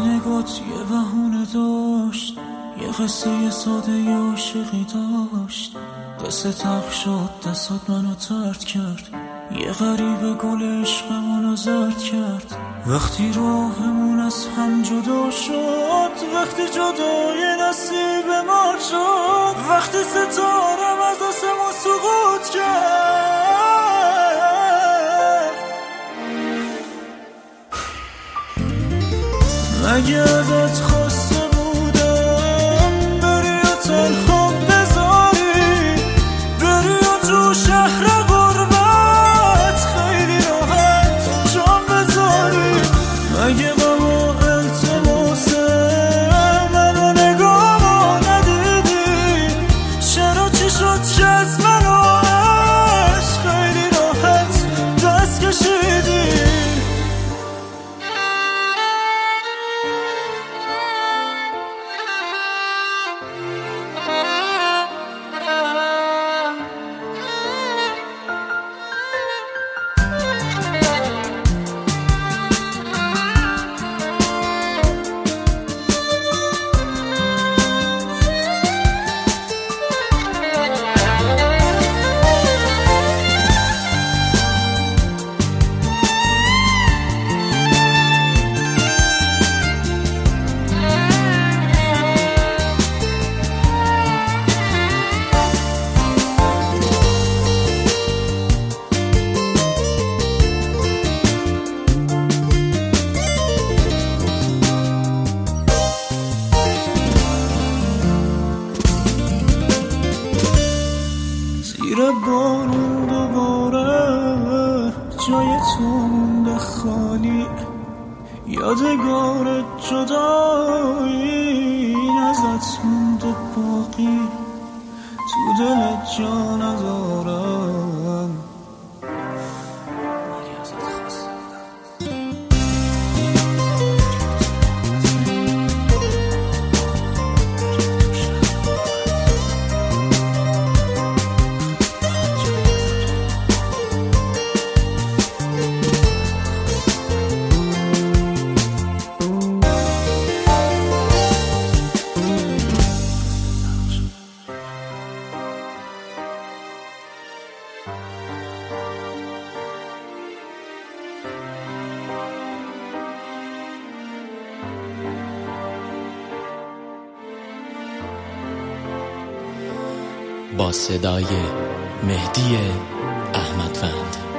نگات یه بهونه داشت، یه قصه ساده یه عاشقی داشت. قصه تلخ شد دستات منو طرد کرد، یه غریبه گل عشقمونو زرد کرد. وقتی راهمون از هم جدا شد، وقتی جدای نصیب ما شد، وقتی ستارم از آسمون سقوط کرد. مگه ازت خواسته بودم بری و تنها بذاری، بری و تو شهر غربت خیلی راحت جان بذاری. مگه بابا التماسه منو نگاه ندیدی؟ چرا چی شد که از منو عشق خیلی راحت دست کشیدی؟ زیر بارون دوباره جای تو مونده خالی، یادگار جدایی ازت مونده باقی. تو دلت جا ندارم، ولی ازت خواسته با صدای مهدی احمدوند.